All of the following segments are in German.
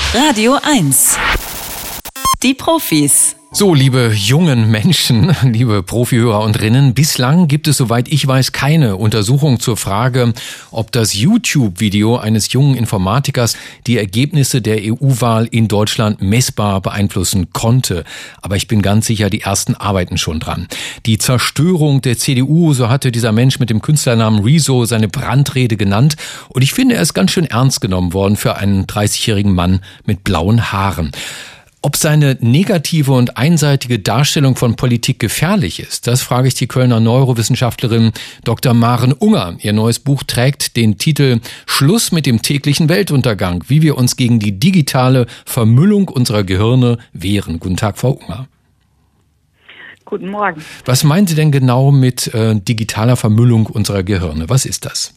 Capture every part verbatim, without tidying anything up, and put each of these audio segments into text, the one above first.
Radio eins. Die Profis. So, liebe jungen Menschen, liebe Profihörer und Rinnen, bislang gibt es, soweit ich weiß, keine Untersuchung zur Frage, ob das YouTube-Video eines jungen Informatikers die Ergebnisse der E U-Wahl in Deutschland messbar beeinflussen konnte. Aber ich bin ganz sicher, die ersten arbeiten schon dran. Die Zerstörung der C D U, so hatte dieser Mensch mit dem Künstlernamen Rezo seine Brandrede genannt. Und ich finde, er ist ganz schön ernst genommen worden für einen dreißigjährigen Mann mit blauen Haaren. Ob seine negative und einseitige Darstellung von Politik gefährlich ist, das frage ich die Kölner Neurowissenschaftlerin Doktor Maren Unger. Ihr neues Buch trägt den Titel Schluss mit dem täglichen Weltuntergang, wie wir uns gegen die digitale Vermüllung unserer Gehirne wehren. Guten Tag, Frau Unger. Guten Morgen. Was meinen Sie denn genau mit äh, digitaler Vermüllung unserer Gehirne? Was ist das?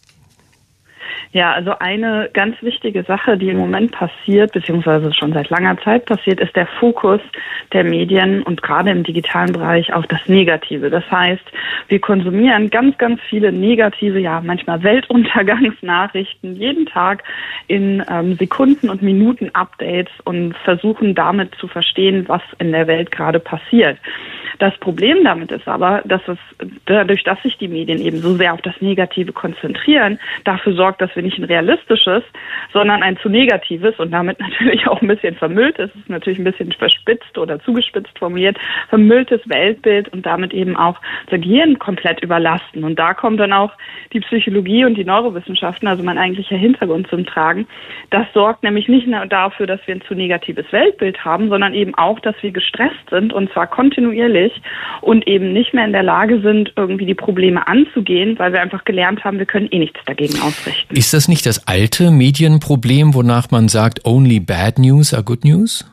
Ja, also eine ganz wichtige Sache, die im Moment passiert, beziehungsweise schon seit langer Zeit passiert, ist der Fokus der Medien und gerade im digitalen Bereich auf das Negative. Das heißt, wir konsumieren ganz, ganz viele negative, ja manchmal Weltuntergangsnachrichten jeden Tag in ähm, Sekunden- und Minuten-Updates und versuchen damit zu verstehen, was in der Welt gerade passiert. Das Problem damit ist aber, dass es dadurch, dass sich die Medien eben so sehr auf das Negative konzentrieren, dafür sorgt, dass wir nicht ein realistisches, sondern ein zu negatives und damit natürlich auch ein bisschen vermülltes, es ist natürlich ein bisschen verspitzt oder zugespitzt formuliert, vermülltes Weltbild und damit eben auch das Gehirn komplett überlasten. Und da kommt dann auch die Psychologie und die Neurowissenschaften, also mein eigentlicher Hintergrund zum Tragen. Das sorgt nämlich nicht nur dafür, dass wir ein zu negatives Weltbild haben, sondern eben auch, dass wir gestresst sind und zwar kontinuierlich und eben nicht mehr in der Lage sind, irgendwie die Probleme anzugehen, weil wir einfach gelernt haben, wir können eh nichts dagegen ausrichten. Ist das nicht das alte Medienproblem, wonach man sagt, only bad news are good news?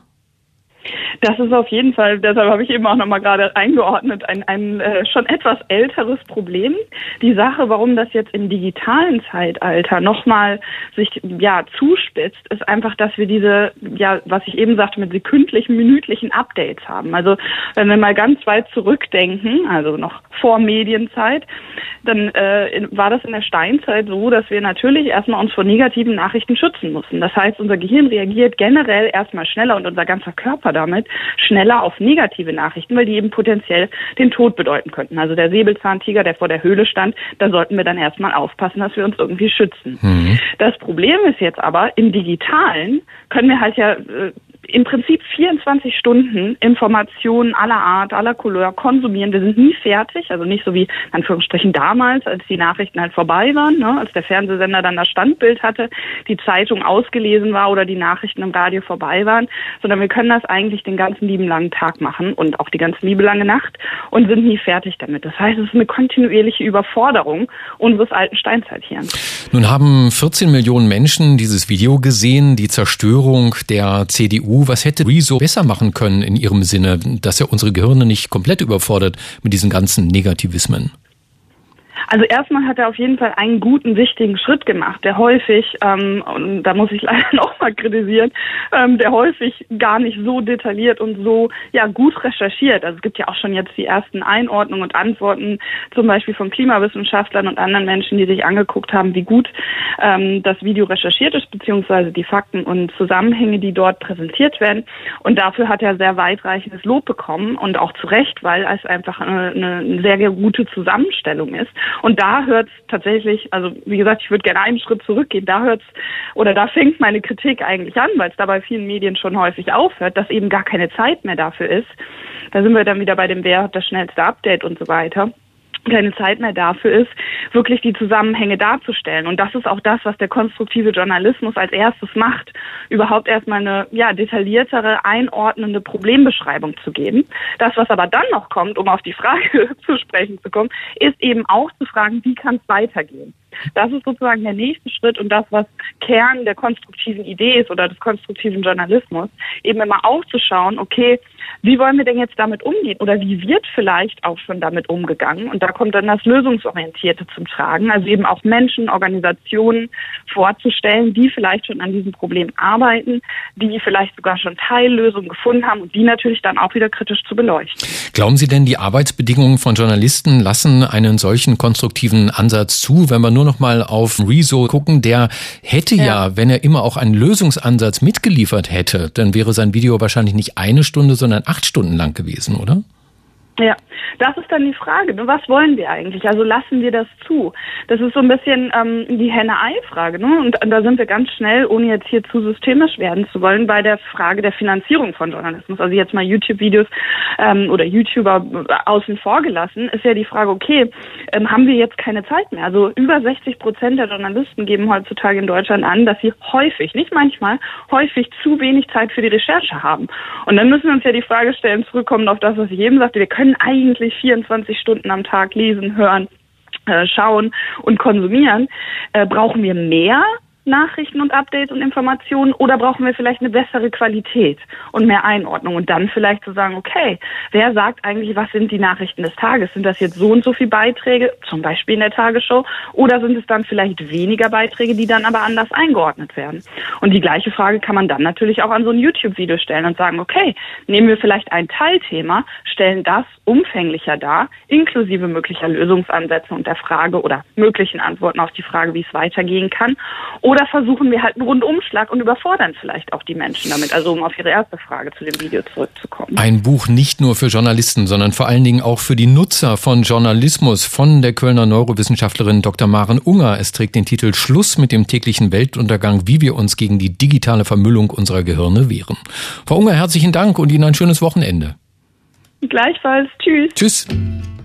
Das ist auf jeden Fall, deshalb habe ich eben auch nochmal gerade eingeordnet, ein, ein äh, schon etwas älteres Problem. Die Sache, warum das jetzt im digitalen Zeitalter nochmal sich ja zuspitzt, ist einfach, dass wir diese, ja, was ich eben sagte, mit sekündlichen, minütlichen Updates haben. Also wenn wir mal ganz weit zurückdenken, also noch vor Medienzeit, dann äh, in, war das in der Steinzeit so, dass wir natürlich erstmal uns vor negativen Nachrichten schützen mussten. Das heißt, unser Gehirn reagiert generell erstmal schneller und unser ganzer Körper damit schneller auf negative Nachrichten, weil die eben potenziell den Tod bedeuten könnten. Also der Säbelzahntiger, der vor der Höhle stand, da sollten wir dann erstmal aufpassen, dass wir uns irgendwie schützen. Mhm. Das Problem ist jetzt aber, im Digitalen können wir halt ja äh, im Prinzip vierundzwanzig Stunden Informationen aller Art, aller Couleur konsumieren. Wir sind nie fertig, also nicht so wie in Anführungsstrichen damals, als die Nachrichten halt vorbei waren, ne, als der Fernsehsender dann das Standbild hatte, die Zeitung ausgelesen war oder die Nachrichten im Radio vorbei waren, sondern wir können das eigentlich den ganzen lieben langen Tag machen und auch die ganze liebe lange Nacht und sind nie fertig damit. Das heißt, es ist eine kontinuierliche Überforderung unseres alten Steinzeithirns. Nun haben vierzehn Millionen Menschen dieses Video gesehen, die Zerstörung der C D U. Was hätte Rezo besser machen können in Ihrem Sinne, dass er unsere Gehirne nicht komplett überfordert mit diesen ganzen Negativismen? Also erstmal hat er auf jeden Fall einen guten, wichtigen Schritt gemacht, der häufig, ähm, und da muss ich leider nochmal kritisieren, ähm, der häufig gar nicht so detailliert und so ja gut recherchiert. Also es gibt ja auch schon jetzt die ersten Einordnungen und Antworten, zum Beispiel von Klimawissenschaftlern und anderen Menschen, die sich angeguckt haben, wie gut ähm, das Video recherchiert ist, beziehungsweise die Fakten und Zusammenhänge, die dort präsentiert werden. Und dafür hat er sehr weitreichendes Lob bekommen und auch zu Recht, weil es einfach eine, eine sehr, sehr gute Zusammenstellung ist. Und da hört es tatsächlich, also wie gesagt, ich würde gerne einen Schritt zurückgehen, da hört's oder da fängt meine Kritik eigentlich an, weil es da bei vielen Medien schon häufig aufhört, dass eben gar keine Zeit mehr dafür ist. Da sind wir dann wieder bei dem Wer hat das schnellste Update und so weiter. Keine Zeit mehr dafür ist, wirklich die Zusammenhänge darzustellen. Und das ist auch das, was der konstruktive Journalismus als erstes macht, überhaupt erstmal eine ja, detailliertere, einordnende Problembeschreibung zu geben. Das, was aber dann noch kommt, um auf die Frage zu sprechen zu kommen, ist eben auch zu fragen, wie kann es weitergehen? Das ist sozusagen der nächste Schritt und das, was Kern der konstruktiven Idee ist oder des konstruktiven Journalismus, eben immer auch zu schauen, okay, wie wollen wir denn jetzt damit umgehen oder wie wird vielleicht auch schon damit umgegangen? Und da kommt dann das Lösungsorientierte zum Tragen, also eben auch Menschen, Organisationen vorzustellen, die vielleicht schon an diesem Problem arbeiten, die vielleicht sogar schon Teillösungen gefunden haben und die natürlich dann auch wieder kritisch zu beleuchten. Glauben Sie denn, die Arbeitsbedingungen von Journalisten lassen einen solchen konstruktiven Ansatz zu, wenn wir nur nur noch mal auf Rezo gucken, der hätte ja. ja, wenn er immer auch einen Lösungsansatz mitgeliefert hätte, dann wäre sein Video wahrscheinlich nicht eine Stunde, sondern acht Stunden lang gewesen, oder? Ja, das ist dann die Frage, ne? Was wollen wir eigentlich? Also lassen wir das zu? Das ist so ein bisschen ähm, die Henne-Ei-Frage, ne? Und, und da sind wir ganz schnell, ohne jetzt hier zu systemisch werden zu wollen, bei der Frage der Finanzierung von Journalismus. Also jetzt mal YouTube-Videos ähm, oder YouTuber außen vor gelassen, ist ja die Frage, okay, ähm, haben wir jetzt keine Zeit mehr? Also über sechzig Prozent der Journalisten geben heutzutage in Deutschland an, dass sie häufig, nicht manchmal, häufig zu wenig Zeit für die Recherche haben. Und dann müssen wir uns ja die Frage stellen, zurückkommen auf das, was ich eben sagte, wir können eigentlich vierundzwanzig Stunden am Tag lesen, hören, äh, schauen und konsumieren. Äh, brauchen wir mehr Nachrichten und Updates und Informationen oder brauchen wir vielleicht eine bessere Qualität und mehr Einordnung und dann vielleicht zu sagen, okay, wer sagt eigentlich, was sind die Nachrichten des Tages? Sind das jetzt so und so viele Beiträge, zum Beispiel in der Tagesschau, oder sind es dann vielleicht weniger Beiträge, die dann aber anders eingeordnet werden? Und die gleiche Frage kann man dann natürlich auch an so ein YouTube-Video stellen und sagen, okay, nehmen wir vielleicht ein Teilthema, stellen das umfänglicher dar, inklusive möglicher Lösungsansätze und der Frage oder möglichen Antworten auf die Frage, wie es weitergehen kann. Oder versuchen wir halt einen Rundumschlag und überfordern vielleicht auch die Menschen damit. Also um auf Ihre erste Frage zu dem Video zurückzukommen. Ein Buch nicht nur für Journalisten, sondern vor allen Dingen auch für die Nutzer von Journalismus von der Kölner Neurowissenschaftlerin Doktor Maren Unger. Es trägt den Titel Schluss mit dem täglichen Weltuntergang, wie wir uns gegen die digitale Vermüllung unserer Gehirne wehren. Frau Unger, herzlichen Dank und Ihnen ein schönes Wochenende. Gleichfalls. Tschüss. Tschüss.